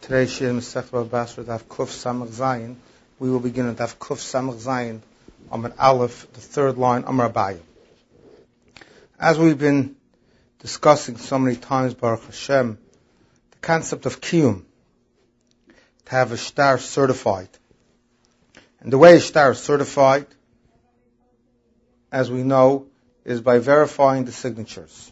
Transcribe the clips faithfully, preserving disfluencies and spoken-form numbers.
Today's Shir Masechta Bava Basra Daf Kuf Samach Zayin. We will begin at Daf Kuf Samach Zayin, Amar Aleph, the third line, Amar Abayah. As we've been discussing so many times, Baruch Hashem, the concept of Kiyum, to have a shtar certified. And the way a shtar is certified, as we know, is by verifying the signatures.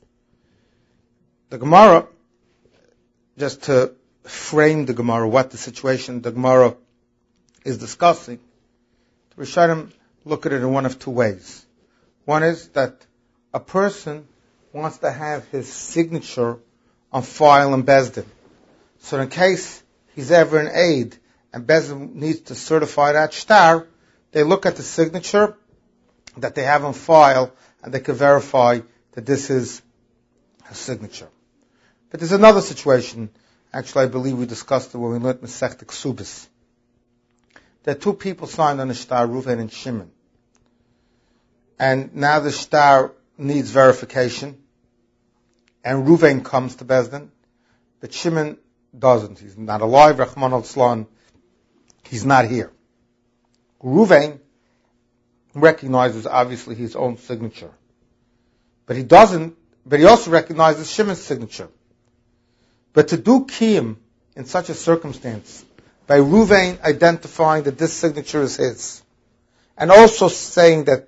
The Gemara, just to frame the Gemara, what the situation the Gemara is discussing, the Rishonim look at it in one of two ways. One is that a person wants to have his signature on file in Bezdin. So in case he's ever an aide and Bezdin needs to certify that shtar, they look at the signature that they have on file and they can verify that this is his signature. But there's another situation. Actually, I believe we discussed it when we learned Masechta Ksubis. There are two people signed on the shtar, Reuven and Shimon. And now the shtar needs verification. And Reuven comes to Bezdin, but Shimon doesn't. He's not alive, Rahman al-Slan. He's not here. Reuven recognizes, obviously, his own signature. But he doesn't, but he also recognizes Shimon's signature. But to do Kiyum in such a circumstance, by Reuven identifying that this signature is his, and also saying that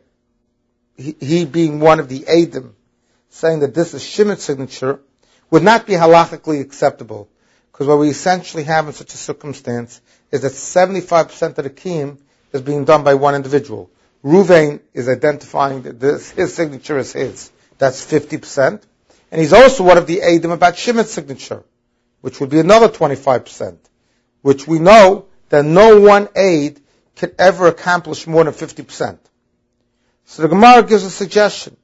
he, he being one of the Eidim, saying that this is Shimon's signature, would not be halachically acceptable. Because what we essentially have in such a circumstance is that seventy-five percent of the Kiyum is being done by one individual. Reuven is identifying that this, his signature is his. That's fifty percent. And he's also one of the Eidim about Shimon's signature, which would be another twenty-five percent, which we know that no one aid can ever accomplish more than fifty percent. So the Gemara gives a suggestion.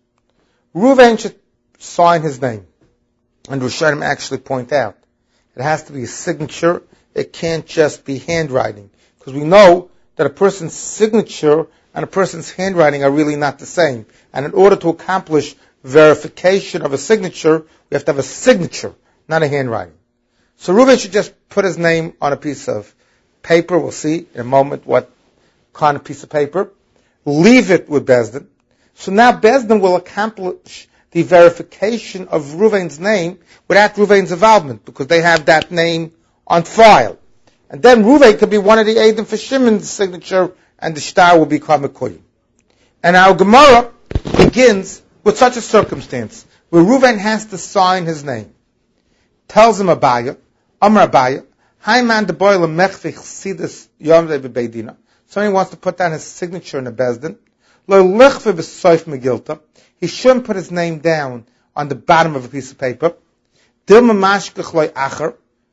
Reuven should sign his name. And Rishonim actually point out, it has to be a signature, it can't just be handwriting. Because we know that a person's signature and a person's handwriting are really not the same. And in order to accomplish verification of a signature, we have to have a signature, not a handwriting. So Reuven should just put his name on a piece of paper. We'll see in a moment what kind of piece of paper. Leave it with Bezdin. So now Bezdin will accomplish the verification of Reuven's name without Reuven's involvement, because they have that name on file. And then Reuven could be one of the Eidim for Shimon's signature, and the shtar will become a Kiyum. And our Gemara begins with such a circumstance, where Reuven has to sign his name. Tells him Abayah, Amar Abayah, Hi man the boy lemechvich sidus yomdei bebeidina. Somebody wants to put down his signature in the Bezdin. Lo lechve b'soif megilta. He shouldn't put his name down on the bottom of a piece of paper. Dilma mashkech loy acher.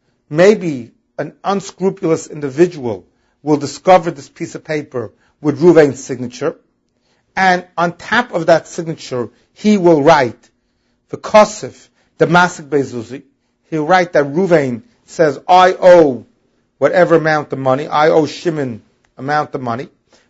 Maybe an unscrupulous individual will discover this piece of paper with Reuven's signature. And on top of that signature, he will write, V'kosif, the Masik Bezuzi. He'll write that Reuven says, I owe whatever amount of money, I owe Shimon amount of money,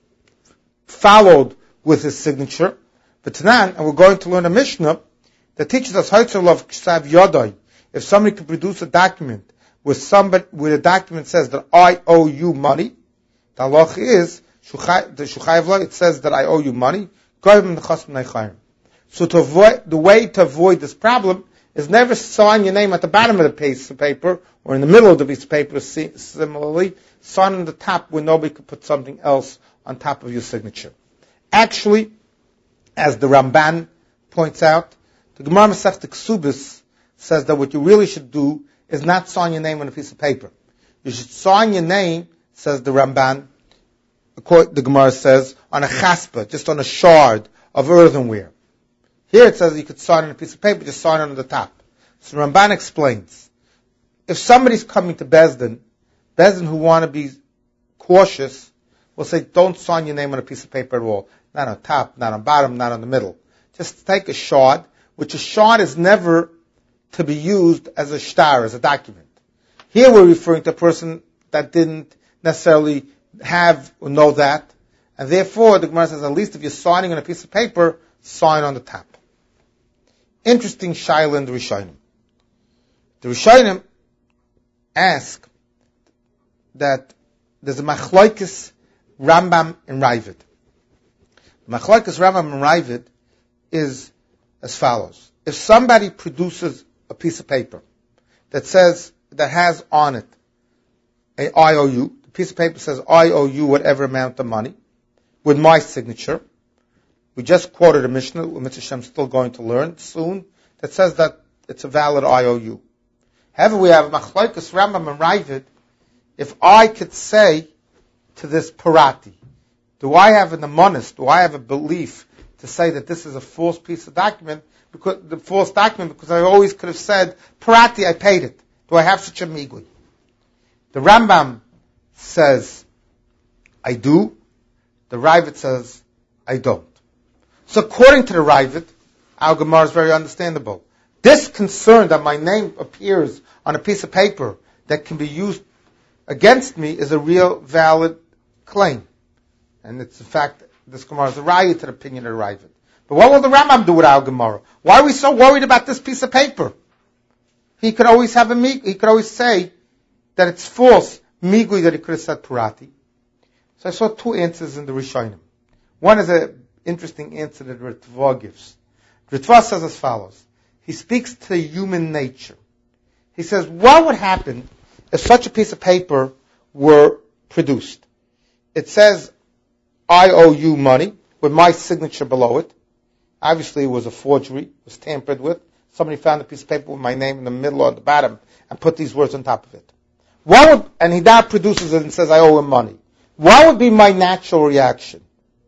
followed with his signature. But Tanan, and we're going to learn a Mishnah that teaches us Haitzerlov Ksav Yodai. If somebody can produce a document with somebody, with a document says that I owe you money, the halach is, the Shuchayev law, it says that I owe you money. So to avoid, the way to avoid this problem is never sign your name at the bottom of the piece of paper or in the middle of the piece of paper. Similarly, sign on the top where nobody could put something else on top of your signature. Actually, as the Ramban points out, the Gemara Masechta Ksubis says that what you really should do is not sign your name on a piece of paper. You should sign your name, says the Ramban, the Gemara says, on a chaspa, just on a shard of earthenware. Here it says you could sign on a piece of paper, just sign it on the top. So Ramban explains, if somebody's coming to Bezdin, Bezdin who want to be cautious, will say, don't sign your name on a piece of paper at all. Not on top, not on bottom, not on the middle. Just take a shard, which a shard is never to be used as a shtar, as a document. Here we're referring to a person that didn't necessarily have or know that, and therefore the Gemara says, at least if you're signing on a piece of paper, sign on the top. Interesting shaila in the Rishonim. The Rishonim ask that there's a machlokes Rambam and Ravid. Machlokes Rambam and Ravid is as follows. If somebody produces a piece of paper that says, that has on it a I O U, the piece of paper says I owe you whatever amount of money, with my signature. We just quoted a Mishnah, which Mitzvah Shem is still going to learn soon, that says that it's a valid I O U. However, we have Machlokes Rambam and Ravid. If I could say to this parati, do I have an amonis, do I have a belief to say that this is a false piece of document, because the false document, because I always could have said, parati, I paid it. Do I have such a migui? The Rambam says, I do. The Ravid says, I don't. So according to the Ravid, our Gemara is very understandable. This concern that my name appears on a piece of paper that can be used against me is a real valid claim. And it's in fact, this Gemara is a raya to the opinion of the Ravid. But what will the Rambam do with our Gemara? Why are we so worried about this piece of paper? He could always have a he could always say that it's false migui that he could have said parati. So I saw two answers in the Rishonim. One is an interesting answer that Ritva gives. Ritva says as follows. He speaks to human nature. He says, what would happen if such a piece of paper were produced? It says, I owe you money, with my signature below it. Obviously it was a forgery, it was tampered with. Somebody found a piece of paper with my name in the middle or at the bottom and put these words on top of it. What would, and he now produces it and says, I owe him money. What would be my natural reaction?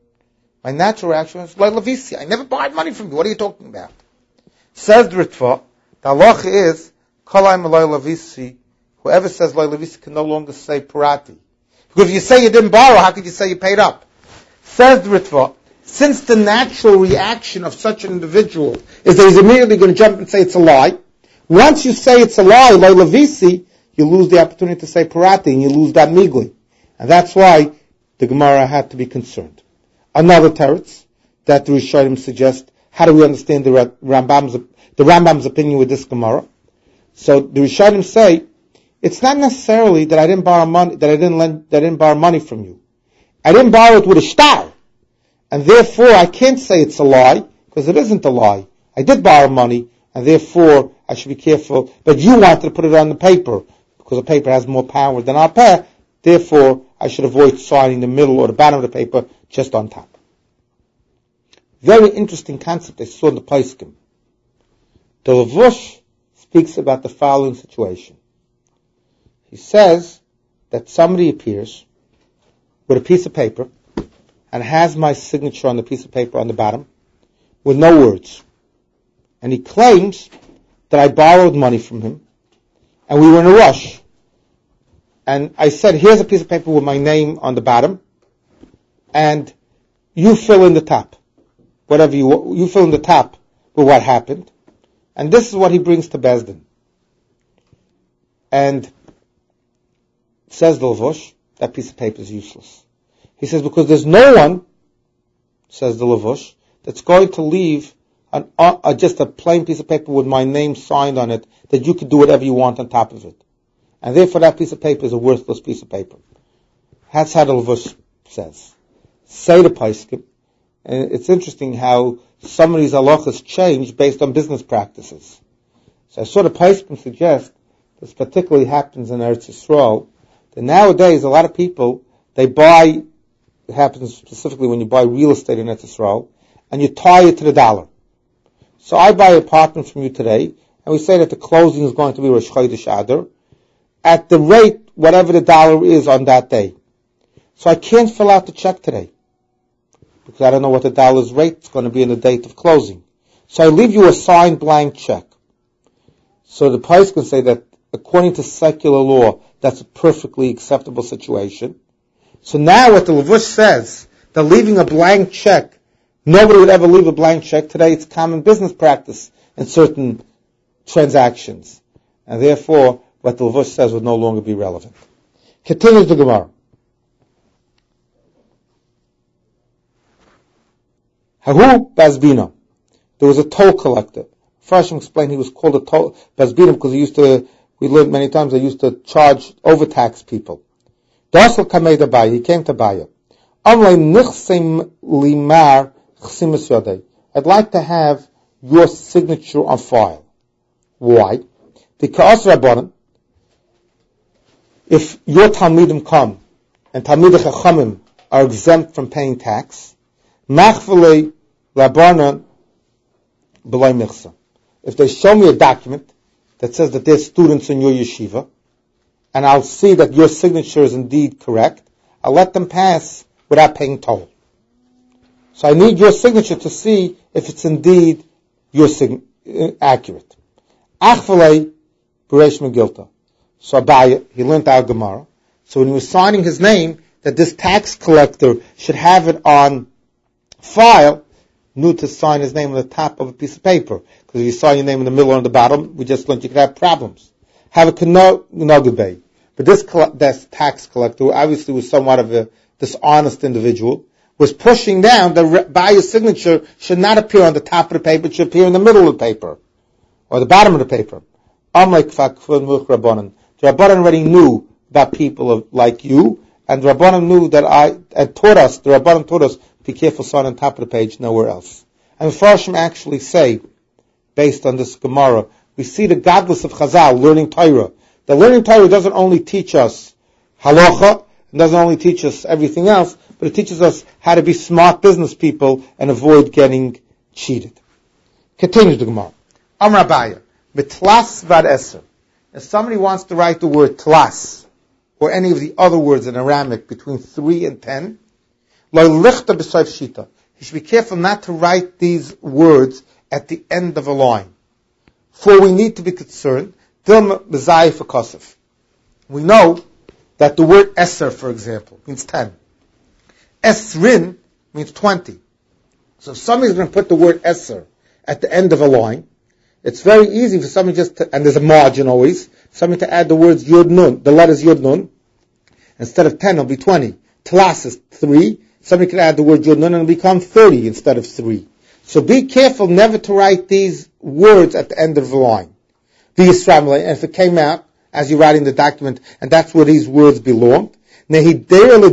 My natural reaction is, like Levisi, I never borrowed money from you. What are you talking about? Says the Ritva, the halacha is, Kolai Malay Levisi, whoever says Lay Levisi can no longer say parati. Because if you say you didn't borrow, how could you say you paid up? Says the Ritva, since the natural reaction of such an individual is that he's immediately going to jump and say it's a lie, once you say it's a lie, Lay Levisi, you lose the opportunity to say parati, and you lose that migli. And that's why the Gemara had to be concerned. Another teretz that the Rishonim suggest, how do we understand the Rambam's, the Rambam's opinion with this Gemara? So the Rishonim say, it's not necessarily that I didn't borrow money, that I didn't lend, that I didn't borrow money from you. I didn't borrow it with a star. And therefore I can't say it's a lie, because it isn't a lie. I did borrow money, and therefore I should be careful. But you wanted to put it on the paper, because the paper has more power than our pen. Therefore, I should avoid signing the middle or the bottom of the paper, just on top. Very interesting concept I saw in the Paiskim. The Levush speaks about the following situation. He says that somebody appears with a piece of paper and has my signature on the piece of paper on the bottom with no words. And he claims that I borrowed money from him and we were in a rush. And I said, here's a piece of paper with my name on the bottom, and you fill in the top. Whatever you, you fill in the top with what happened. And this is what he brings to Beis Din. And says the Levush, that piece of paper is useless. He says, because there's no one, says the Levush, that's going to leave an, uh, just a plain piece of paper with my name signed on it, that you could do whatever you want on top of it. And therefore that piece of paper is a worthless piece of paper. That's how the Levush says. Say the Paiskim. And it's interesting how some of these halachas change based on business practices. So I saw the Paiskim suggest, this particularly happens in Eretz Yisrael, that nowadays a lot of people, they buy, it happens specifically when you buy real estate in Eretz Yisrael, and you tie it to the dollar. So I buy an apartment from you today, and we say that the closing is going to be Rosh Chodesh Adar, at the rate, whatever the dollar is on that day. So I can't fill out the check today, because I don't know what the dollar's rate is going to be on the date of closing. So I leave you a signed blank check. So the price can say that according to secular law, that's a perfectly acceptable situation. So now what the Levush says, that leaving a blank check, nobody would ever leave a blank check. Today it's common business practice in certain transactions. And therefore, what the Levush says would no longer be relevant. Continues the Gemara. Hahu Bazbina. There was a toll collector. First, explained he was called a toll Bazbina because he used to We learned many times they used to charge, overtax people. Dasal kamei dabaya, he came to Baya. Amlei nichsim limar chsimus yodei. I'd like to have your signature on file. Why? Because Rabbanim, if your Talmidim come, and Talmidei Chachamim are exempt from paying tax, machvalei Rabbanan b'loi michsa. If they show me a document that says that there's students in your yeshiva, and I'll see that your signature is indeed correct, I'll let them pass without paying toll. So I need your signature to see if it's indeed your sign- uh, accurate. Achvalei b'reish megilta. So Abaya, he learned our Gemara. So when he was signing his name, that this tax collector should have it on file, knew to sign his name on the top of a piece of paper. Because if you sign your name in the middle or on the bottom, we just learned you could have problems. Have a kenogabay. But this, this tax collector, who obviously was somewhat of a dishonest individual, was pushing down the buyer's signature should not appear on the top of the paper, it should appear in the middle of the paper, or the bottom of the paper. Unlike Rabbanan. The Rabbanan already knew about people of, like you, and the Rabbanan knew that I, had taught us, the Rabbanan taught us, be careful sign on top of the page, nowhere else. And Farshim actually say, based on this Gemara, we see the godless of Chazal learning Torah. The learning Torah doesn't only teach us halacha, it doesn't only teach us everything else, but it teaches us how to be smart business people and avoid getting cheated. Continues the Gemara. Amar Abaya, mitlas vad eser. If somebody wants to write the word tlas, or any of the other words in Aramaic between three and ten, lo lichta b'soif shita. He should be careful not to write these words at the end of a line. For we need to be concerned, dilma b'zayif akosef. We know that the word eser, for example, means ten. Esrin means twenty. So if somebody's going to put the word eser at the end of a line, it's very easy for somebody just to, and there's a margin always, somebody to add the words yud nun, the letters yud nun. Instead of ten, it'll be twenty. Tlas is three. Somebody can add the word yud nun and it'll become thirty instead of three. So be careful never to write these words at the end of the line. The Yisrael, and if it came out as you're writing the document, and that's where these words belong, be careful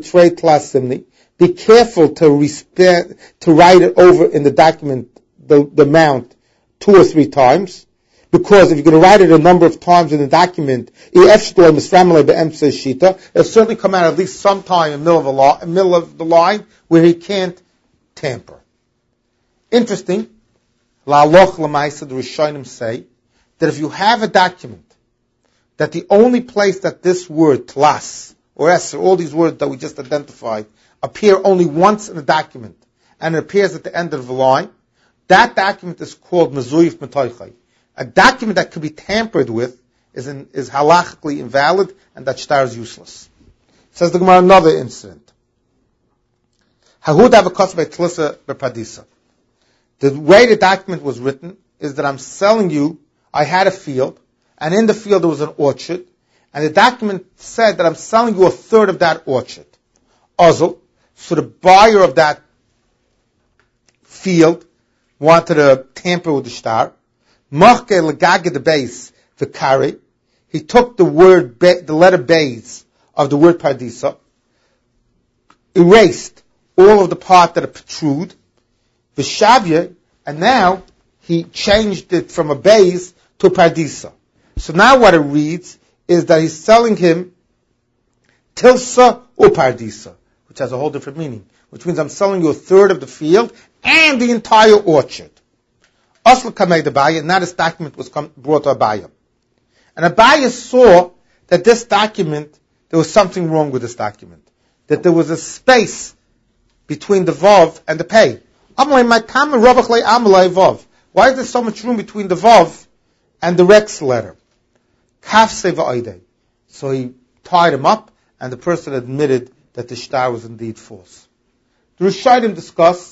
to respe- to write it over in the document, the, the amount, two or three times, because if you're going to write it a number of times in the document, it'll certainly come out at least sometime in the middle of the, lo- middle of the line where he can't tamper. Interesting, la'aloch l'maisa, the Rishonim say that if you have a document that the only place that this word tlas or eser, all these words that we just identified, appear only once in the document, and it appears at the end of the line, that document is called mezuyif metoichai. A document that could be tampered with is, in, is halachically invalid, and that shtar is useless. Says the Gemara, another incident. Hahud avakos be'tlisa be'padisa. The way the document was written is that I'm selling you, I had a field, and in the field there was an orchard, and the document said that I'm selling you a third of that orchard. Ozel, so the buyer of that field wanted to tamper with the shtar. Machke legage the base, the kari. He took the word, be, the letter base of the word pardisa, erased all of the part that it protrude, v'shavya, and now he changed it from a base to a pardisa. So now what it reads is that he's selling him tilsa or pardisa, which has a whole different meaning, which means I'm selling you a third of the field and the entire orchard. Asl kamei Abaya, and now this document was come, brought to Abaya. And Abaya saw that this document, there was something wrong with this document. That there was a space between the vav and the pei. Why is there so much room between the vav and the rex letter? So he tied him up, and the person admitted that the shtar was indeed false. The Rishonim discuss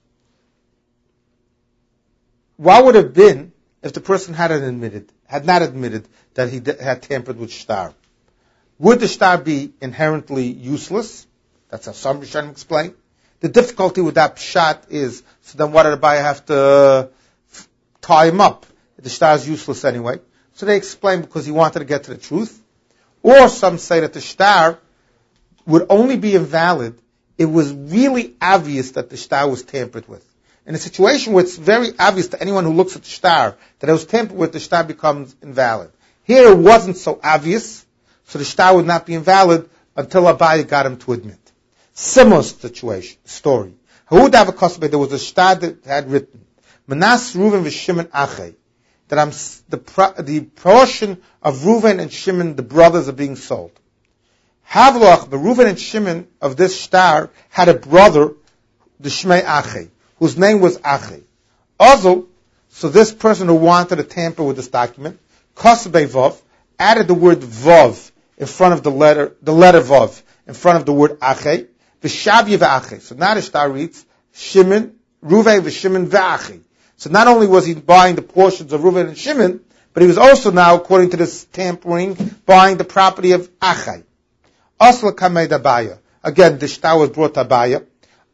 what would have been if the person hadn't admitted, had not admitted that he had tampered with shtar. Would the shtar be inherently useless? That's how some Rishonim explain. The difficulty with that pshat is, so then what did Abaya have to uh, tie him up? The shtar is useless anyway. So they explain because he wanted to get to the truth. Or some say that the shtar would only be invalid if it was really obvious that the shtar was tampered with. In a situation where it's very obvious to anyone who looks at the shtar that it was tampered with, the shtar becomes invalid. Here it wasn't so obvious, so the shtar would not be invalid until Abaye got him to admit. Similar situation, story. There was a shtar that had written, Manas Reuven v'Shimon Achei, that I'm, the, the portion of Reuven and Shimon, the brothers, are being sold. Havloch, the Reuven and Shimon of this shtar had a brother, the Shmei Achei, whose name was Achei. Also, so this person who wanted to tamper with this document, Kosbei Vov, added the word Vov in front of the letter, the letter Vov, in front of the word Achei, V'Shavye v'Achei. So now the shtar reads, Shimon, Reuven v'Shimon v'Achei. So not only was he buying the portions of Reuven and Shimon, but he was also now, according to this tampering, buying the property of Achai. Asla kamei Abaye. Again, the shtar was brought to Abaye.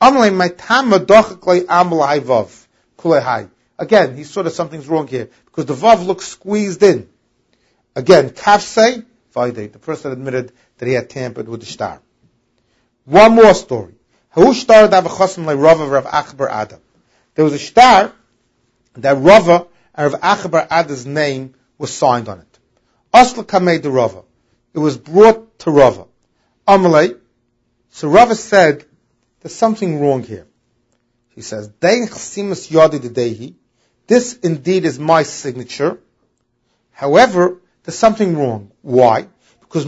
Again, he saw that something's wrong here, because the vav looks squeezed in. Again, kafsei, vaydei, the person admitted that he had tampered with the shtar. One more story. There was a shtar that Rava and Rav Acha bar Ada's name was signed on it. Asla kamei de Rava. It was brought to Rava. Amalei. So Rava said, there's something wrong here. He says, this indeed is my signature. However, there's something wrong. Why? Because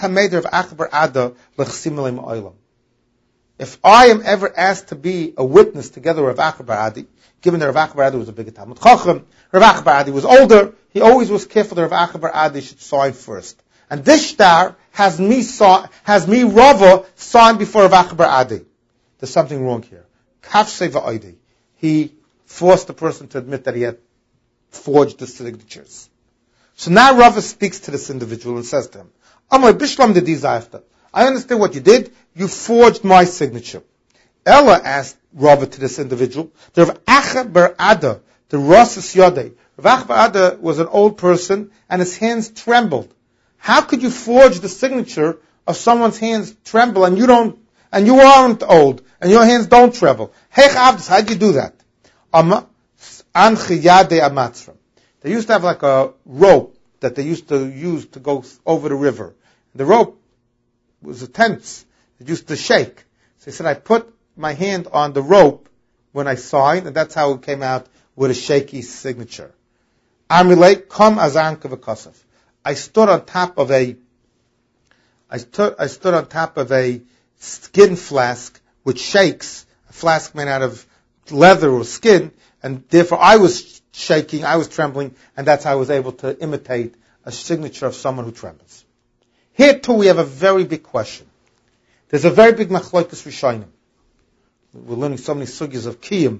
if I am ever asked to be a witness together with Rav Acha bar Adi, given that Rav Acha bar Adi was a big Talmud Chacham, Rav Acha bar Adi was older, he always was careful that Rav Acha bar Adi should sign first. And this shtar has me, has me Rava signed before Rav Acha bar Adi. There's something wrong here. Kafsei va'oidi. He forced the person to admit that he had forged the signatures. So now Rava speaks to this individual and says to him, Amay bishlam de dizayfta. I understand what you did. You forged my signature. Ella asked Rava to this individual, the Rav Acha bar Ada, the Rosis Yodei. Rav Acha bar Ada was an old person and his hands trembled. How could you forge the signature of someone's hands tremble and you don't, and you aren't old, and your hands don't tremble? Hey, how'd you do that? They used to have like a rope that they used to use to go over the river. The rope was a tense. It used to shake. So he said, I put my hand on the rope when I signed, and that's how it came out with a shaky signature. Amilei kom azanka v'kosov. I stood on top of a, I stood, I stood on top of a skin flask which shakes, a flask made out of leather or skin, and therefore I was shaking, I was trembling, and that's how I was able to imitate a signature of someone who trembles. Here too we have a very big question. There's a very big machlokes rishonim. We're learning so many sugyas of kiyum.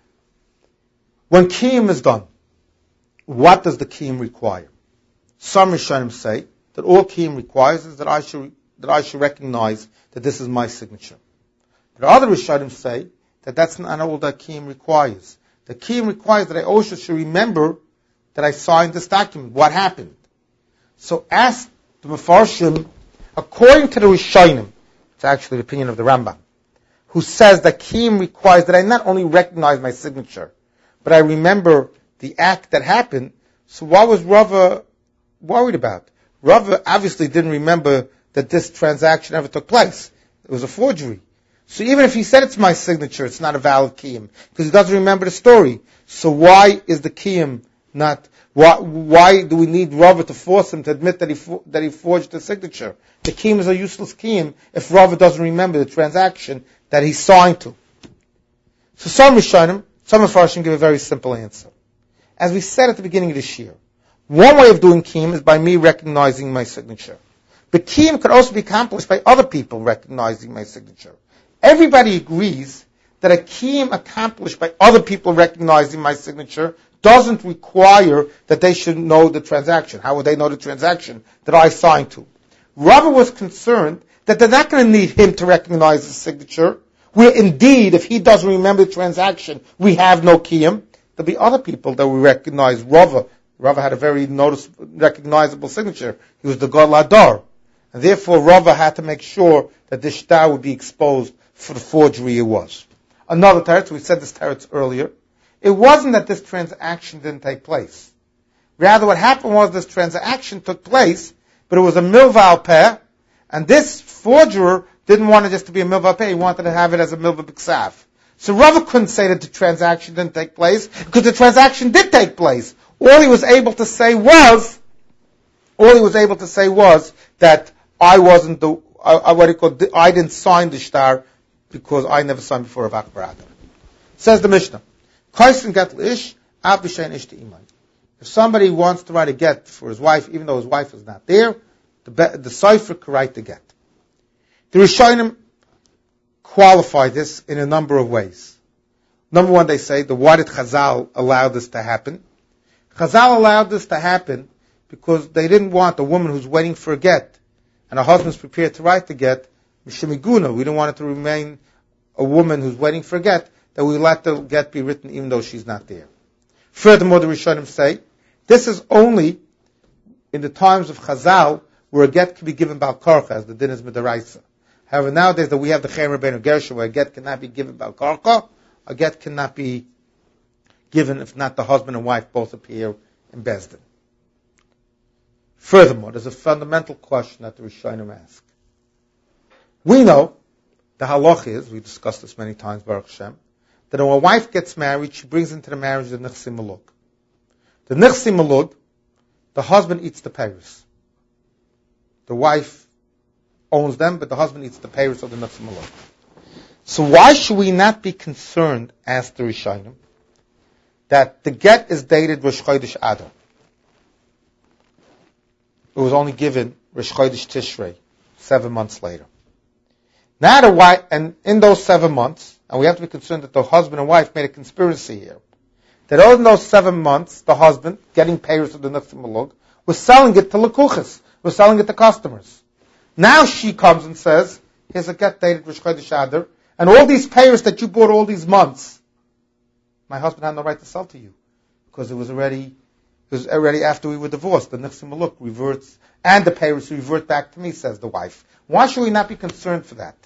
When kiyum is done, what does the kiyum require? Some rishonim say that all kiyum requires is that I should that I should recognize that this is my signature. But other rishonim say that that's not all that kiyum requires. The kiyum requires that I also should remember that I signed this document. What happened? So ask the Mefarshim, according to the rishonim, it's actually the opinion of the Rambam, who says that kiyum requires that I not only recognize my signature, but I remember the act that happened. So what was Rava worried about? Rava obviously didn't remember that this transaction ever took place. It was a forgery. So even if he said it's my signature, it's not a valid kiyum, because he doesn't remember the story. So why is the kiyum not, why, why do we need Rava to force him to admit that he that he forged the signature? The kiyum is a useless kiyum if Rava doesn't remember the transaction that he signed to. So some Rishonim, some Mefarshim give a very simple answer. As we said at the beginning of this year, one way of doing kiyum is by me recognizing my signature. But kiyum could also be accomplished by other people recognizing my signature. Everybody agrees that a kiyum accomplished by other people recognizing my signature doesn't require that they should know the transaction. How would they know the transaction that I signed to? Rava was concerned that they're not going to need him to recognize the signature, where indeed, if he doesn't remember the transaction, we have no kiyum. There'll be other people that will recognize Rava Rava had a very noticeable, recognizable signature. He was the Gadol Adar. And therefore, Rava had to make sure that this shtar would be exposed for the forgery it was. Another teretz, we said this teretz earlier, it wasn't that this transaction didn't take place. Rather, what happened was this transaction took place, but it was a milva al peh, and this forger didn't want it just to be a milva al peh, he wanted to have it as a milva b'ksav. So Rava couldn't say that the transaction didn't take place, because the transaction did take place. All he was able to say was, all he was able to say was that I wasn't the, I, what he called, I didn't sign the shtar because I never signed before of Akbar Adam. Says the Mishnah, if somebody wants to write a get for his wife, even though his wife is not there, the, the cipher could write the get. The Rishonim qualify this in a number of ways. Number one, they say, the why did Chazal allow this to happen? Chazal allowed this to happen because they didn't want a woman who's waiting for a get and her husband's prepared to write the get, Mishimiguna. We didn't want it to remain a woman who's waiting for a get, that we let the get be written even though she's not there. Furthermore, the Rishonim say, this is only in the times of Chazal where a get can be given Bal Karcha, as the din is Midaraisa. However, nowadays that we have the Chaim Rabbeinu Gershon, where a get cannot be given Bal Karcha, a get cannot be given if not the husband and wife both appear in Bezdin. Furthermore, there's a fundamental question that the Rishonim ask. We know, the halach is, we discussed this many times, Baruch Hashem, that when a wife gets married, she brings into the marriage the Nichsi Malug. The Nichsi Malug, the husband eats the payros. The wife owns them, but the husband eats the payros of the Nichsi Malug. So why should we not be concerned, asked the Rishonim, that the get is dated Rosh Chodesh Adar? It was only given Rosh Chodesh Tishrei, seven months later. Now the wife, and in those seven months, and we have to be concerned that the husband and wife made a conspiracy here, that in those seven months, the husband, getting payers of the Nichsi Malug, was selling it to Lekuchas, was selling it to customers. Now she comes and says, here's a get dated Rosh Chodesh Adar, and all these payers that you bought all these months, my husband had no right to sell to you, because it was already, it was already after we were divorced. The Nichsi Malug reverts, and the payers revert back to me, says the wife. Why should we not be concerned for that?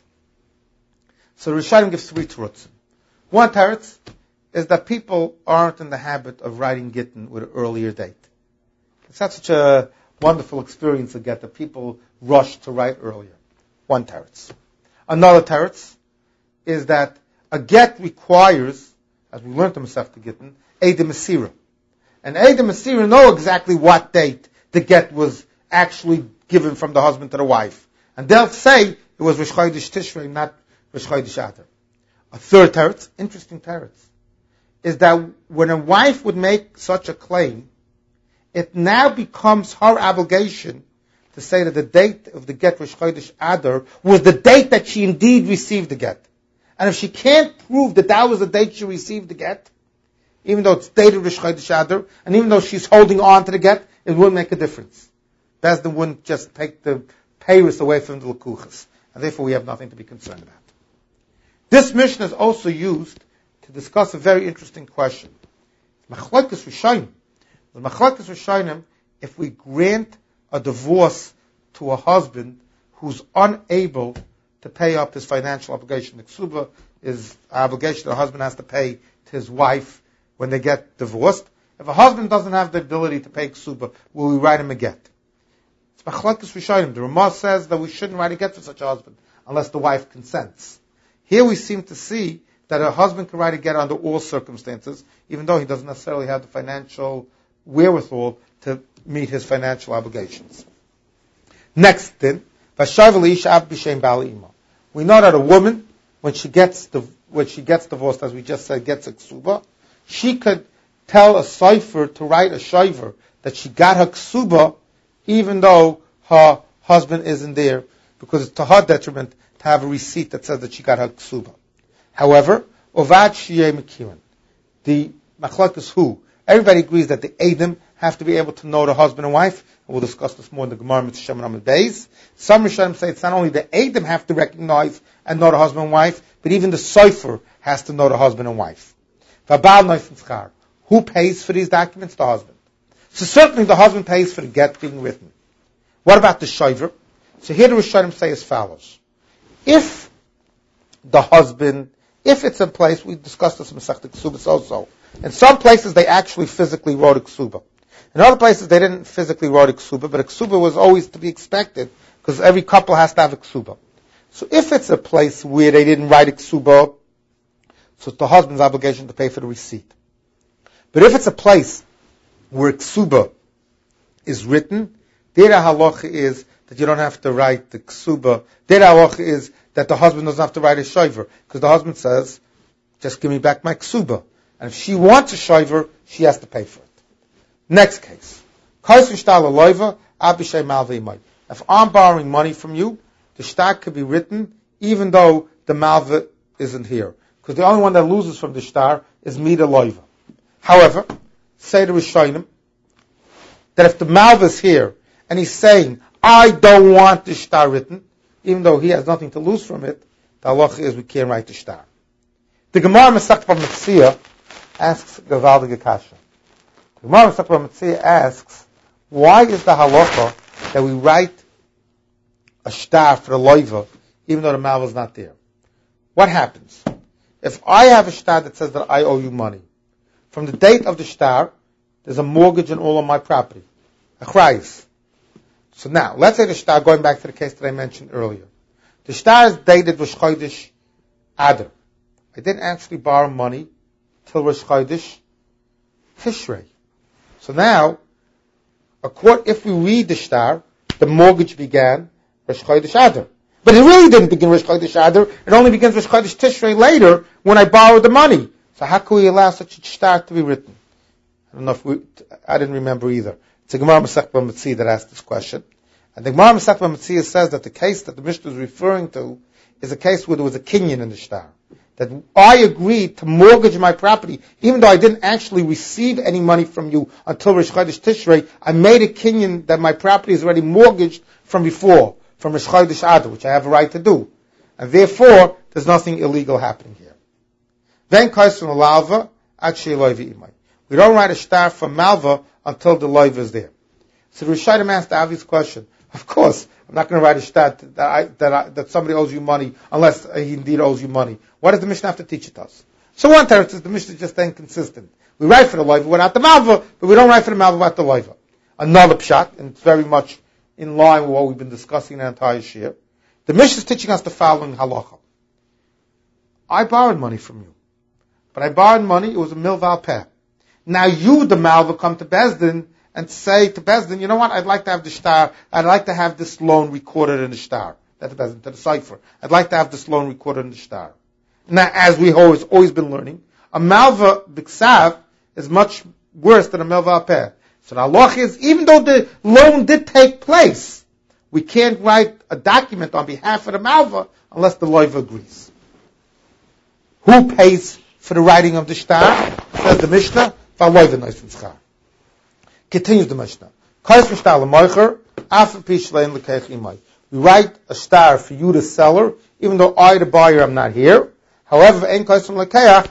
So Rishonim gives three terutzim. One teretz is that people aren't in the habit of writing gittin with an earlier date. It's not such a wonderful experience to get that people rush to write earlier. One teretz. Another teretz is that a get requires, as we learned in Masechta Gittin, Eidem Masira. And Eidem Masira know exactly what date the get was actually given from the husband to the wife. And they'll say it was Rosh Chodesh Tishrei, not Rosh Chodesh Adar. A third teretz, interesting teretz, is that when a wife would make such a claim, it now becomes her obligation to say that the date of the get Rosh Chodesh Adar was the date that she indeed received the get. And if she can't prove that that was the date she received the get, even though it's dated Rosh Chodesh Adar, and even though she's holding on to the get, it wouldn't make a difference. Bezdin wouldn't just take the payers away from the Lekuchas. And therefore we have nothing to be concerned about. This mission is also used to discuss a very interesting question. Machlokes Rishonim. The Machlokes Rishonim, if we grant a divorce to a husband who's unable to pay up his financial obligation, the ksuba is an obligation the husband has to pay to his wife when they get divorced. If a husband doesn't have the ability to pay ksuba, will we write him a get? It's Machlokes Rishonim. The Ramah says that we shouldn't write a get for such a husband unless the wife consents. Here we seem to see that a husband can write a get under all circumstances, even though he doesn't necessarily have the financial wherewithal to meet his financial obligations. Next then, we know that a woman, when she gets the, when she gets divorced, as we just said, gets a ksuba, she could tell a cipher to write a shiver that she got her ksuba, even though her husband isn't there, because it's to her detriment to have a receipt that says that she got her ksuba. However, ovad shiyeh mekirin, the machlokes who, everybody agrees that the Edom have to be able to know the husband and wife, and we'll discuss this more in the Gemara Mitzvah Shem and Beis. Some Rishonim say it's not only the Edom have to recognize and know the husband and wife, but even the cipher has to know the husband and wife. V'abal noisen schar. Who pays for these documents? The husband. So certainly the husband pays for the get being written. What about the shoiver? So here the Rishonim say as follows. If the husband, if it's a place, we discussed this in Masechta Ksubas also, in some places they actually physically wrote a ksuba. In other places they didn't physically write a ksuba, but a ksuba was always to be expected, because every couple has to have a ksuba. So if it's a place where they didn't write a ksuba, so it's the husband's obligation to pay for the receipt. But if it's a place where ksuba is written, there the halacha is that you don't have to write the ksuba. There the halacha is that the husband doesn't have to write a shoiver, because the husband says, just give me back my ksuba. And if she wants a shoiver, she has to pay for it. Next case. If I'm borrowing money from you, the shtar could be written even though the malva isn't here. Because the only one that loses from the shtar is me, the loiva. However, say to Rishonim that if the malva is here and he's saying, I don't want the shtar written, even though he has nothing to lose from it, the halacha is we can't write the shtar. The Gemara Masechta Metzia asks Gavaldige Kasha. The Gemara Masechta Metzia asks, why is the halacha that we write a shtar for the loiva even though the malva is not there? What happens? If I have a shtar that says that I owe you money, from the date of the shtar, there's a mortgage on all of my property. A chrayis. So now, let's say the shtar, going back to the case that I mentioned earlier. The shtar is dated Rosh Chodesh Adar. I didn't actually borrow money till Rosh Chodesh Tishrei. So now, if we read the shtar, the mortgage began Rosh Chodesh Adar. But it really didn't begin Rosh Chodesh Adar. It only begins Rosh Chodesh Tishrei later when I borrowed the money. So how can we allow such a shtar to be written? I don't know if we, I didn't remember either. It's a Gemara Masechta Metzia that asked this question. And the Gemara Masechta Metzia says that the case that the Mishnah is referring to is a case where there was a kinyan in the shtar. That I agreed to mortgage my property, even though I didn't actually receive any money from you until Rosh Chodesh Tishrei. I made a kinyan that my property is already mortgaged from before, from Rosh Chodesh Adar, which I have a right to do. And therefore, there's nothing illegal happening here. Then kaisun lalva actually loiva imay. We don't write a shtar for malva until the loiva is there. So the Rishonim asked the obvious question. Of course, I'm not going to write a shtar that I, that I, that somebody owes you money unless he indeed owes you money. What does the Mishnah have to teach it us? So one time says the Mishnah is just inconsistent. We write for the loiva without the malva, but we don't write for the malva without the loiva. Another pshat, and it's very much in line with what we've been discussing in the entire year. The Mishnah is teaching us the following halacha. I borrowed money from you. But I borrowed money, it was a milval peh. Now you, the malva, come to Bezdin and say to Bezdin, you know what, I'd like to have the shtar, I'd like to have this loan recorded in the shtar. That's the Bezdin, to the cipher. I'd like to have this loan recorded in the shtar. Now, as we've always, always been learning, a malva b'ksav is much worse than a milval peh. So the halach is, even though the loan did take place, we can't write a document on behalf of the malva unless the loiva agrees. Who pays for the writing of the shtar? Says the Mishnah, v'aloiva noisen schar. Continues the Mishnah. We write a shtar for you, the seller, even though I, the buyer, am not here. However, who pays for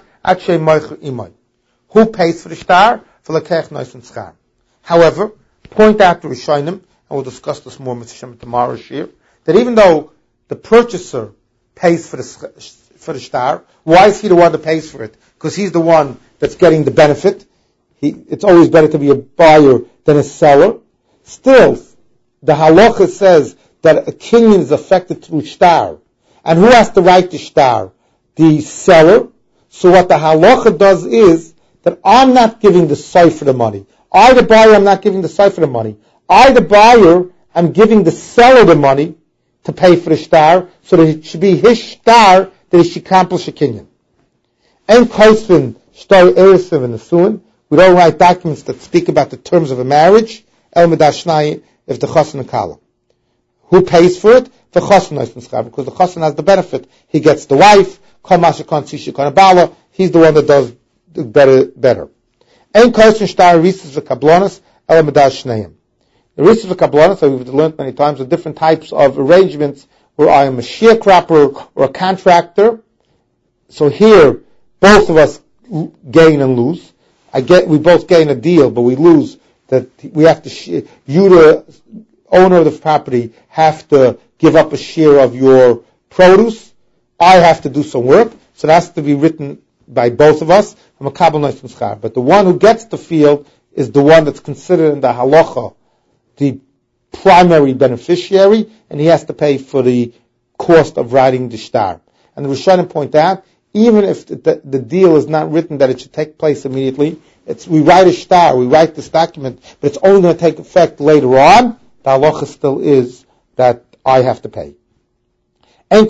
the shtar? However, point out to Rishonim, and we'll discuss this more with Hashem tomorrow's year, that even though the purchaser pays for the for the shtar, why is he the one that pays for it? Because he's the one that's getting the benefit. He, it's always better to be a buyer than a seller. Still, the halacha says that a kinyan is affected through shtar. And who has to write the shtar? The seller. So what the halacha does is that I'm not giving the cipher the money. I, the buyer, am not giving the cipher the money. I, the buyer, am giving the seller the money to pay for the shtar, so that it should be his shtar that he should accomplish a kinyan. And kaisvin shtar erisiv and nesuin. We don't write documents that speak about the terms of a marriage. El medashnai if the chassan kala. Who pays for it? The chassan noisen schar, because the chassan has the benefit. He gets the wife. Kol mashakon tishikon abala. He's the one that does better. Better. And kaisvin shtar erisis v'kablonis el medashneim. Erisis v'kablonis, we've learned many times, the different types of arrangements where I am a sharecropper or a contractor. So here, both of us gain and lose. I get, we both gain a deal, but we lose that we have to, sh- you, the owner of the property, have to give up a share of your produce. I have to do some work, so it has to be written by both of us. But the one who gets the field is the one that's considered in the halacha the primary beneficiary, and he has to pay for the cost of writing the shtar. And the Rishonim point out, even if the, the, the deal is not written that it should take place immediately, it's, we write a shtar, we write this document, but it's only going to take effect later on, the halacha still is that I have to pay. We'll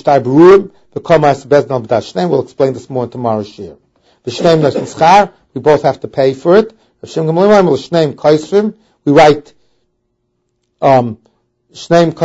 explain this more in tomorrow's share. We both have to pay for it. We write um, in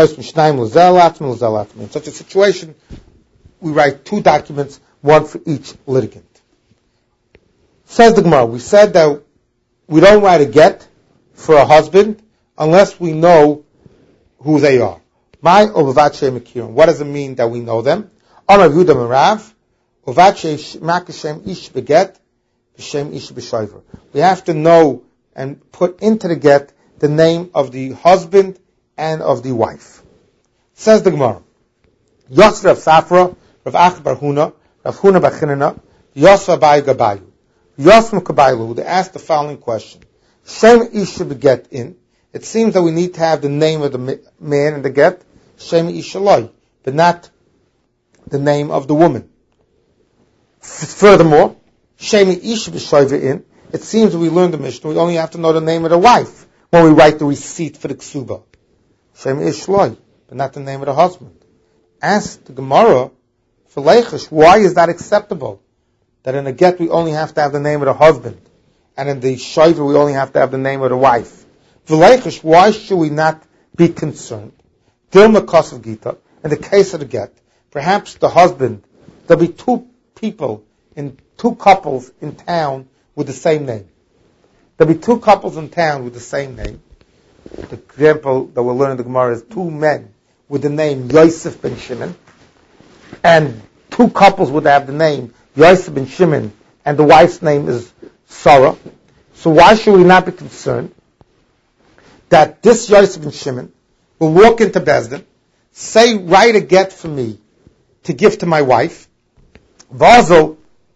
such a situation, we write two documents, one for each litigant. Says the Gemara, we said that we don't write a get for a husband unless we know who they are. My Ovache Mekirim. What does it mean that we know them? Amar Yehuda Merav, Ovache Makashem Ish Beget, B'Shem Ish B'Shoiver. We have to know and put into the get the name of the husband and of the wife. Says the Gemara, Yosef Rav Safra, Rav Ach Bar Huna, Rav Huna Bar Chinana, Yosef Abai Gabayu. Yosef Kabayu, they asked the following question. Shem Ish Beget in. It seems that we need to have the name of the man in the get, Shem Ishaloi, but not the name of the woman. Furthermore, Shem Ish B'Shoiver in, it seems that we learned the Mishnah, we only have to know the name of the wife when we write the receipt for the ksuba. Shem Ishaloi, but not the name of the husband. Ask the Gemara, for Leichish, why is that acceptable? That in a get we only have to have the name of the husband, and in the Shoiver we only have to have the name of the wife. V'leichish, why should we not be concerned? Dilma Kosav Gita, in the case of the get, perhaps the husband, there'll be two people, in two couples in town with the same name. There'll be two couples in town with the same name. The example that we'll learn in the Gemara is two men with the name Yosef ben Shimon, and two couples would have the name Yosef ben Shimon, and the wife's name is Sarah. So why should we not be concerned that this Yosef ben Shimon will walk into Bezdin, say, write a get for me to give to my wife, Vazo,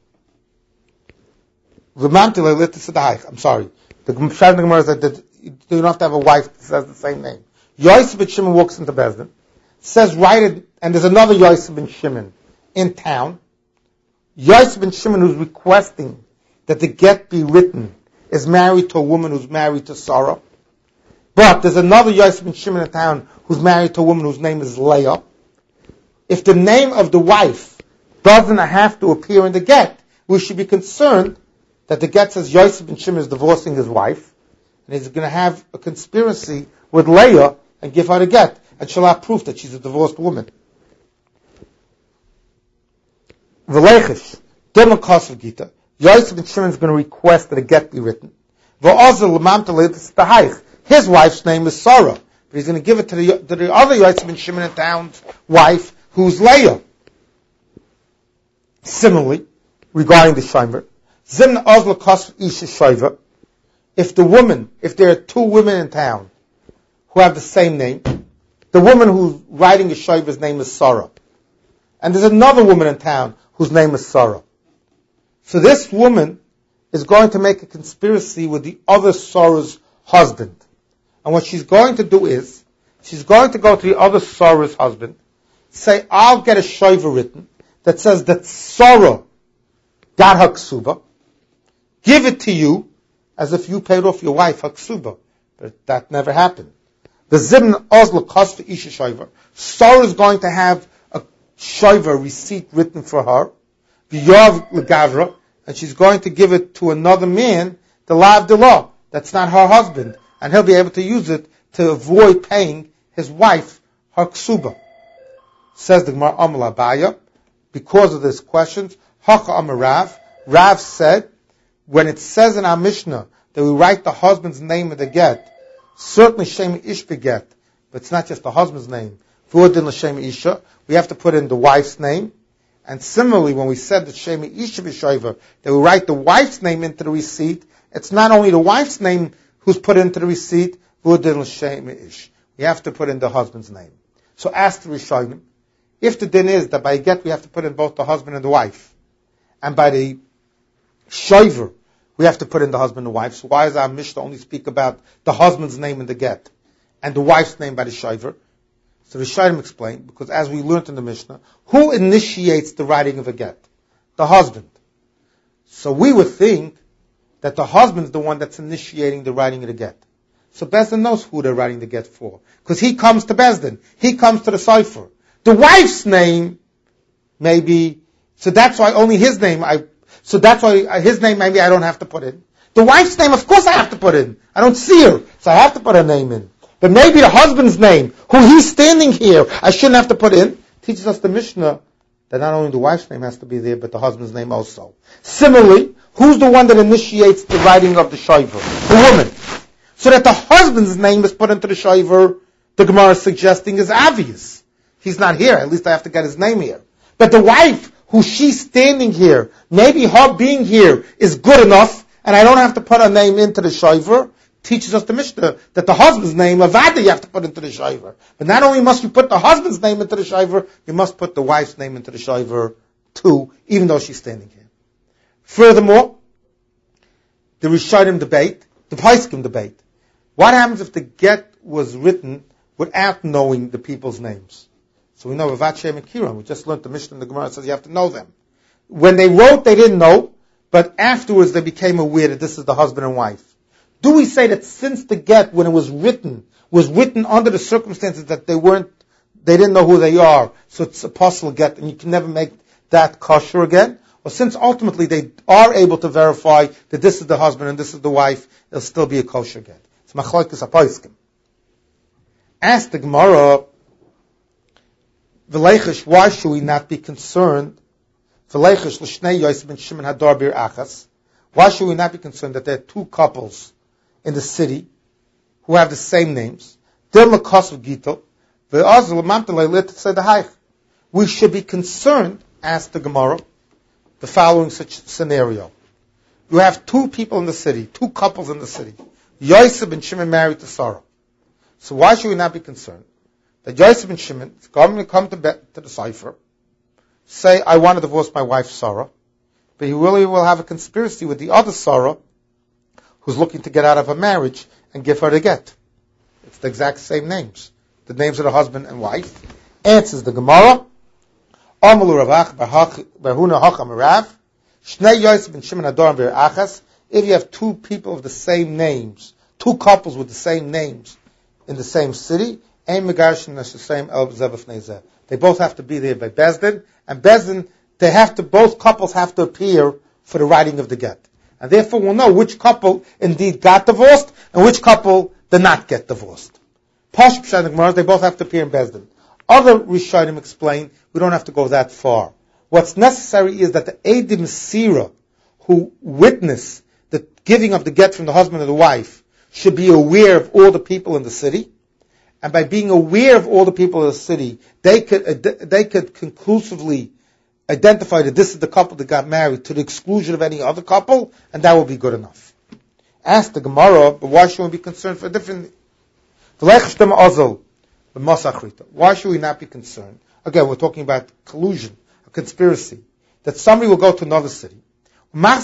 I'm sorry, the Gemara said that you don't have to have a wife that says the same name. Yosef ben Shimon walks into Bezdin, says, write it, and there's another Yosef ben Shimon in town. Yosef ben Shimon, who's requesting that the get be written, is married to a woman who's married to Sarah. But there's another Yosef ben Shimon in town who's married to a woman whose name is Leah. If the name of the wife doesn't have to appear in the get, we should be concerned that the get says Yosef ben Shimon is divorcing his wife, and he's going to have a conspiracy with Leah and give her the get, and she'll have proof that she's a divorced woman. V'leichish, Dilma Kosav Gita, Yosef ben Shimon is going to request that a get be written. V'ozel l'mam t'leidus t'haich. His wife's name is Sarah, but he's going to give it to the, to the other Yosef ben Shimon in town's wife, who's Leah. Similarly, regarding the Shomer, Zimna Ozla Kos Isha Shoiva, if the woman, if there are two women in town who have the same name, the woman who's writing the Shoiva's name is Sarah, and there's another woman in town whose name is Sarah. So this woman is going to make a conspiracy with the other Sarah's husband. And what she's going to do is, she's going to go to the other Sarah's husband, say, I'll get a shoiva written that says that Sarah got her ksuba, give it to you as if you paid off your wife her ksuba. But that never happened. The Zimn Ozla Kos for Isha Shoiva. Sarah is going to have a shoiva receipt written for her, V'yov Legavra, and she's going to give it to another man, the Lav de Law. That's not her husband. And he'll be able to use it to avoid paying his wife her ksuba. Says the Gemara Amar Abaya, because of this question, Hacha Amar Rav, Rav said, when it says in our Mishnah that we write the husband's name in the get, certainly Shem Ish beget, but it's not just the husband's name. V'odin l'Shem Isha, we have to put in the wife's name. And similarly, when we said that Shem Isha b'Shoiver, that we write the wife's name into the receipt, it's not only the wife's name who's put into the receipt, we have to put in the husband's name. So ask the Rishonim, if the din is that by get we have to put in both the husband and the wife, and by the shoiver we have to put in the husband and the wife, so why does our Mishnah only speak about the husband's name in the get, and the wife's name by the shoiver? So the Rishonim explain, because as we learned in the Mishnah, who initiates the writing of a get? The husband. So we would think that the husband is the one that's initiating the writing of the get. So Bezdin knows who they're writing the get for, because he comes to Bezdin, he comes to the cipher. The wife's name, maybe, so that's why only his name, I, so that's why his name maybe I don't have to put in. The wife's name, of course I have to put in. I don't see her, so I have to put her name in. But maybe the husband's name, who he's standing here, I shouldn't have to put in, teaches us the Mishnah that not only the wife's name has to be there, but the husband's name also. Similarly, who's the one that initiates the writing of the shoiver? The woman. So that the husband's name is put into the shoiver, the Gemara is suggesting is obvious. He's not here, at least I have to get his name here. But the wife, who she's standing here, maybe her being here is good enough, and I don't have to put her name into the shoiver, teaches us the Mishnah that the husband's name, Avada, you have to put into the shoiver. But not only must you put the husband's name into the shoiver, you must put the wife's name into the shoiver too, even though she's standing here. Furthermore, the Rishonim debate, the Paiskim debate. What happens if the get was written without knowing the people's names? So we know Avat Shem and Kiram. We just learned the Mishnah in the Gemara says you have to know them. When they wrote, they didn't know, but afterwards they became aware that this is the husband and wife. Do we say that since the get, when it was written, was written under the circumstances that they weren't, they didn't know who they are, so it's a possible get, and you can never make that kosher again? Or since ultimately they are able to verify that this is the husband and this is the wife, it'll still be a kosher get. It's machlokes haposkim. Ask the Gemara, V'leichish, why should we not be concerned? V'leichish l'shnei Yosef ben Shimon hadar bir achas. Why should we not be concerned that there are two couples in the city who have the same names? We should be concerned, asked the Gemara, the following such scenario. You have two people in the city, two couples in the city. Yosef and Shimon married to Sarah. So why should we not be concerned that Yosef and Shimon is going to come to, be- to the cipher, say, I want to divorce my wife Sarah, but he really will have a conspiracy with the other Sarah who's looking to get out of her marriage and give her the get. It's the exact same names. The names of the husband and wife. Answers the Gemara. If you have two people of the same names, two couples with the same names in the same city, they both have to be there by Bezdin, and Bezdin, they have to, both couples have to appear for the writing of the get. And therefore we'll know which couple indeed got divorced and which couple did not get divorced. Posh Pshat and Gemara, they both have to appear in Bezdin. Other Rishonim explain we don't have to go that far. What's necessary is that the Eidim Sira, who witness the giving of the get from the husband and the wife, should be aware of all the people in the city. And by being aware of all the people in the city, they could they could conclusively identify that this is the couple that got married to the exclusion of any other couple, and that will be good enough. Ask the Gemara, but why should we be concerned for a different... Why should we not be concerned? Again, we're talking about collusion, a conspiracy, that somebody will go to another city. He'll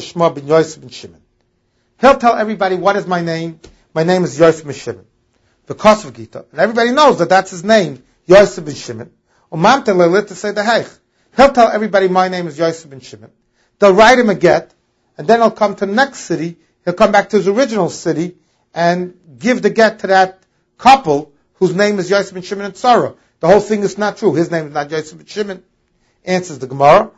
tell everybody, what is my name? My name is Yosef ben Shimon. The Kosov Gita. And everybody knows that that's his name, Yosef ben Shimon. He'll tell everybody, my name is Yosef ben Shimon. They'll write him a get, and then he'll come to the next city, he'll come back to his original city, and give the get to that couple whose name is Yosef ben Shimon and Sarah. The whole thing is not true. His name is not Yosef ben Shimon. Answers the Gemara.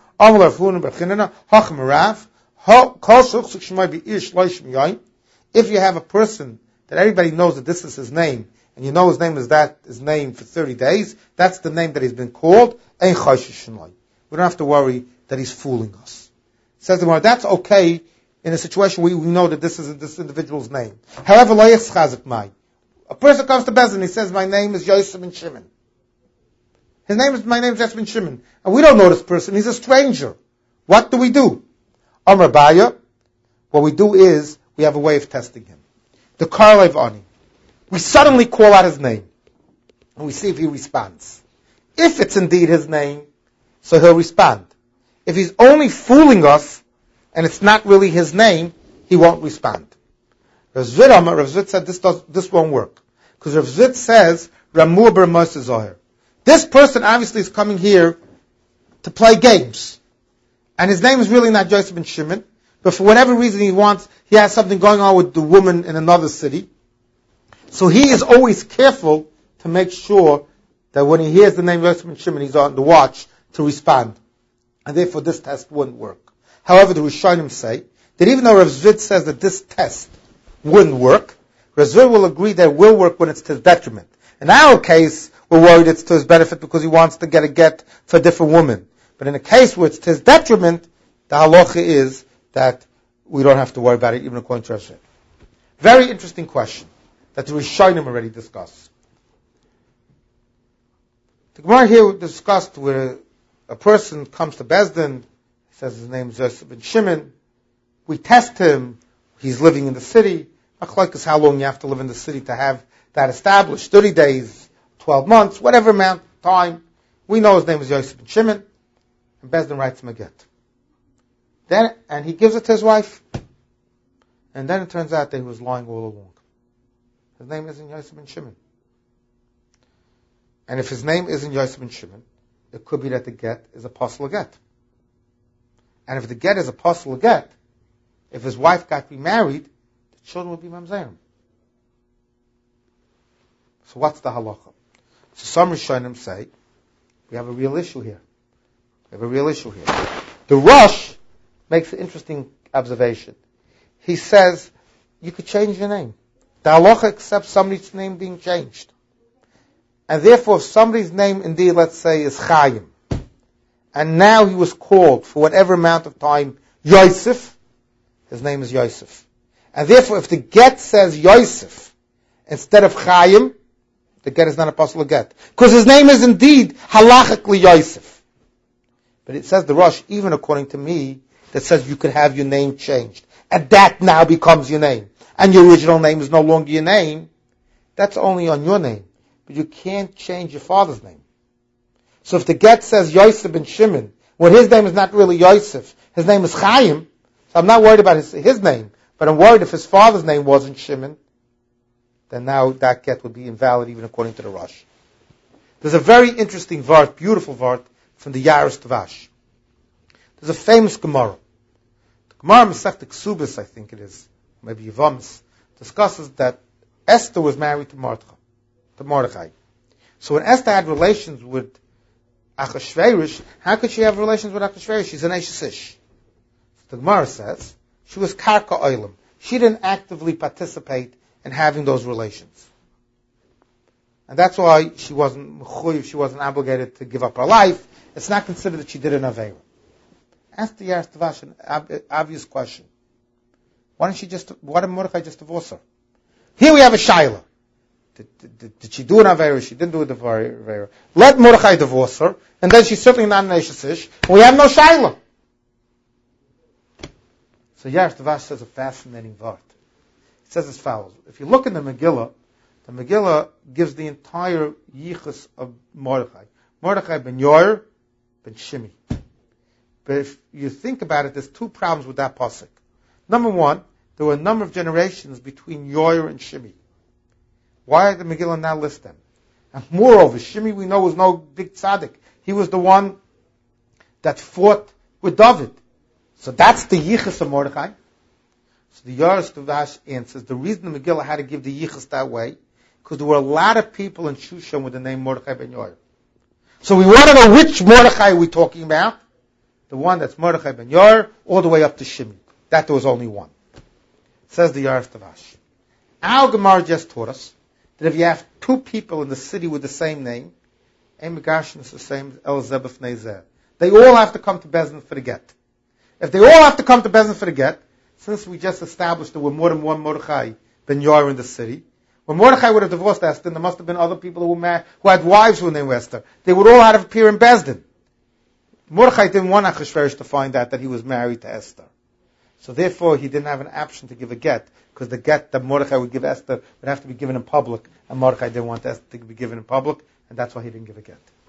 If you have a person that everybody knows that this is his name, and you know his name is that his name for thirty days, that's the name that he's been called, we don't have to worry that he's fooling us. Says the Gemara, that's okay in a situation where we know that this is this individual's name. However, a person comes to Bezdin and he says, my name is Yosef ben Shimon. His name is, my name is Yosef ben Shimon. And we don't know this person, he's a stranger. What do we do? Amar Baya, what we do is, we have a way of testing him. the Karlev Ani. We suddenly call out his name, and we see if he responds. If it's indeed his name, so he'll respond. If he's only fooling us, and it's not really his name, he won't respond. Rav Zvid, Rav Zvid said this does, this won't work. Because Rav Zvid says, Ramur ber Moshe Zohar. This person obviously is coming here to play games. And his name is really not Yosef ben Shimon, but for whatever reason he wants, he has something going on with the woman in another city. So he is always careful to make sure that when he hears the name Yosef ben Shimon, he's on the watch to respond. And therefore this test wouldn't work. However, the Rishonim say that even though Rav Zvid says that this test wouldn't work, Rav Zvid will agree that it will work when it's to his detriment. In our case, we're worried it's to his benefit because he wants to get a get for a different woman. But in a case where it's to his detriment, the halacha is that we don't have to worry about it, even according to Rav Zvid. Very interesting question that the Rishonim already discussed. The Gemara here discussed where a person comes to Bezdin, says his name is Yosef ben Shimon, we test him, he's living in the city. Machlok is how long you have to live in the city to have that established, thirty days, twelve months, whatever amount of time. We know his name is Yosef ben Shimon, and Bezdin writes him a get. Then, and he gives it to his wife, and then it turns out that he was lying all along. His name isn't Yosef ben Shimon. And if his name isn't Yosef ben Shimon, it could be that the get is a apostle get. And if the get is a apostle get, if his wife got remarried, the children would be mamzerim. So what's the halacha? So some Rishonim say, we have a real issue here. We have a real issue here. The Rosh makes an interesting observation. He says, you could change your name. The halacha accepts somebody's name being changed. And therefore, if somebody's name indeed, let's say, is Chaim, and now he was called for whatever amount of time Yosef, his name is Yosef. And therefore, if the get says Yosef instead of Chaim, the get is not a possible get. Because his name is indeed halachically Yosef. But it says the Rosh, even according to me, that says you could have your name changed. And that now becomes your name. And your original name is no longer your name. That's only on your name. But you can't change your father's name. So if the get says Yosef ben Shimon, when his name is not really Yosef, his name is Chaim, so I'm not worried about his, his name, but I'm worried if his father's name wasn't Shimon, then now that get would be invalid even according to the Rosh. There's a very interesting vart, beautiful vart, from the Yaris Tavash. There's a famous Gemara. The Gemara Masechta Ksubis, I think it is, maybe Yevamos, discusses that Esther was married to Mordechai. To Mordechai. So when Esther had relations with Achashverosh, how could she have relations with Achashverosh? She's an Eishes Ish. The Gemara says she was Karka Oilam. She didn't actively participate in having those relations. And that's why she wasn't mechuyev, she wasn't obligated to give up her life. It's not considered that she did an Aveira. Ask the Yaris Tavash an ob- obvious question. Why didn't she just, why did Mordechai just divorce her? Here we have a Shaila. Did, did, did she do an Aveira? She didn't do an Aveira. Let Mordechai divorce her, and then she's certainly not an Eishes Ish. We have no Shaila. So Yaris Tavash says a fascinating vart. He says as follows. If you look in the Megillah, the Megillah gives the entire yichus of Mordechai. Mordechai ben Yoir, ben Shimi. But if you think about it, there's two problems with that pasuk. Number one, there were a number of generations between Yoir and Shimi. Why did the Megillah now list them? And moreover, Shimi we know was no big tzaddik. He was the one that fought with David. So that's the yichus of Mordechai. So the Yaris Tavash answers, the reason the Megillah had to give the yichus that way, because there were a lot of people in Shushan with the name Mordechai ben Yoir. So we want to know which Mordechai are we talking about? The one that's Mordechai ben Yoir, all the way up to Shimi. That there was only one. Says the Yaris Tavash. Our Gemara just taught us that if you have two people in the city with the same name, Ein Megarshin is the same as El Zebef Nezer. They all have to come to Bezdin for the get. If they all have to come to Bezdin for the get, since we just established there were more than one Mordechai ben Yoir in the city, when Mordechai would have divorced Esther, there must have been other people who were married, who had wives who were named Esther. They would all have to appear in Bezdin. Mordechai didn't want Achashverosh to find out that he was married to Esther. So therefore, he didn't have an option to give a get, because the get that Mordechai would give Esther would have to be given in public, and Mordechai didn't want Esther to be given in public, and that's why he didn't give a get.